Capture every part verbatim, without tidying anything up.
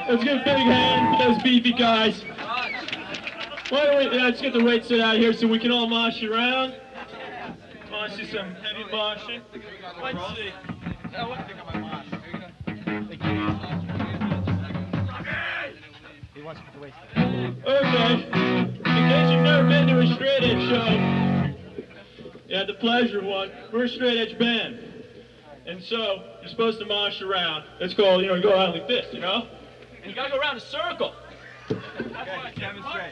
Let's give a big hand for those beefy guys. Why don't we, yeah, let's get the weight set out here so we can all mosh around. Want to see some heavy moshing? Let's see. Oh, what? He wants to put the weight. Okay. In case you've never been to a straight edge show, you had the pleasure of one. We're a straight edge band. And so, you're supposed to mosh around. It's called, you know, you go around like this, you know? And you gotta go around a circle. That's why demonstrate.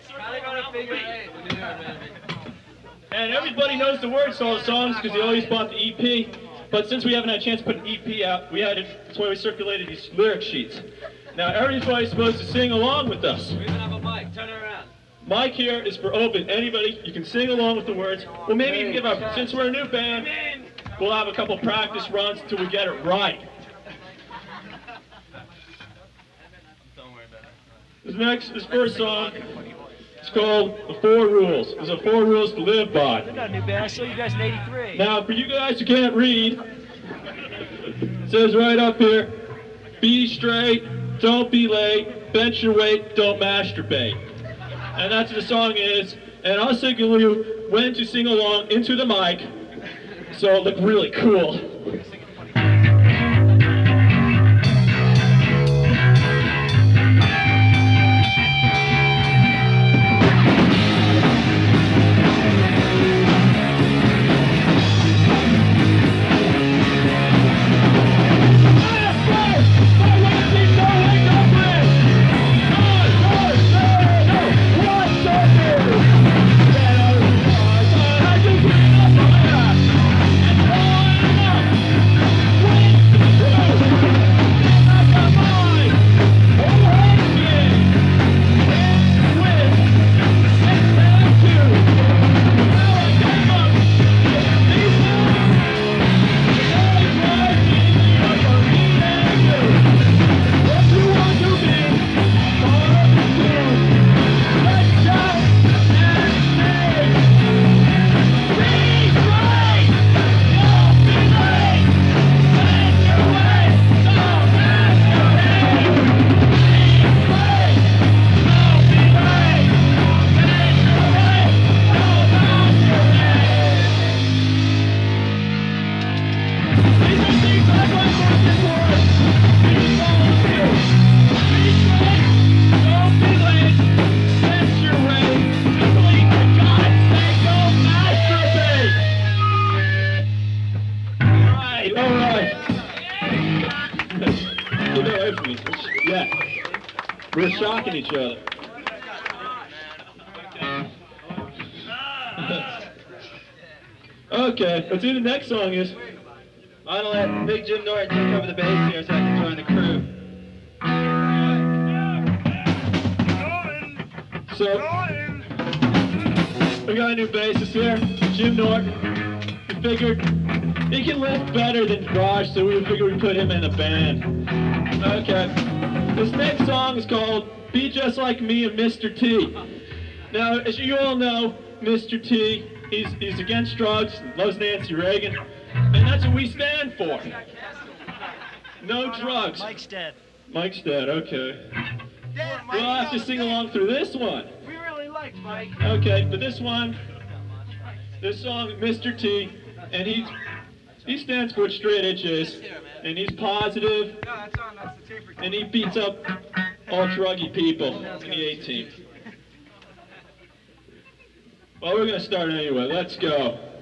And everybody knows the words to all the songs because they always bought the E P. But since we haven't had a chance to put an E P out, we had it, that's why we circulated these lyric sheets. Now everybody's supposed to sing along with us. We even have a mic. Turn it around. Mic here is for open. Anybody, you can sing along with the words. Well, maybe even give up. Since we're a new band, we'll have a couple practice runs until we get it right. Don't worry about it. This next, this first song, it's called The Four Rules. There's a four rules to live by. We got a new band. I saw you guys in eighty-three. Now, for you guys who can't read, it says right up here, be straight, don't be late, bench your weight, don't masturbate. And that's what the song is. And I'll signal you when to sing along into the mic, so it'll look really cool. Yeah, we're shocking each other. Okay, let's see the next song is. I'm gonna let Big Jim Norton take over the bass here so I can join the crew. So, we got a new bassist here, Jim Norton. We figured he can lift better than Josh, so we figured we'd put him in the band. Okay. This next song is called Be Just Like Me and Mister T. Now, as you all know, Mister T, he's, he's against drugs, loves Nancy Reagan, and that's what we stand for. No drugs. Mike's dead. Mike's dead, okay. Dead, We'll have to sing along through this one. We really liked Mike. Okay, but this one, this song, Mister T, and he, he stands for what straight edge is, and he's positive, No, that's on. That's the tape recorder. and he beats up all druggy people in the A-team. Well, we're going to start anyway. Let's go.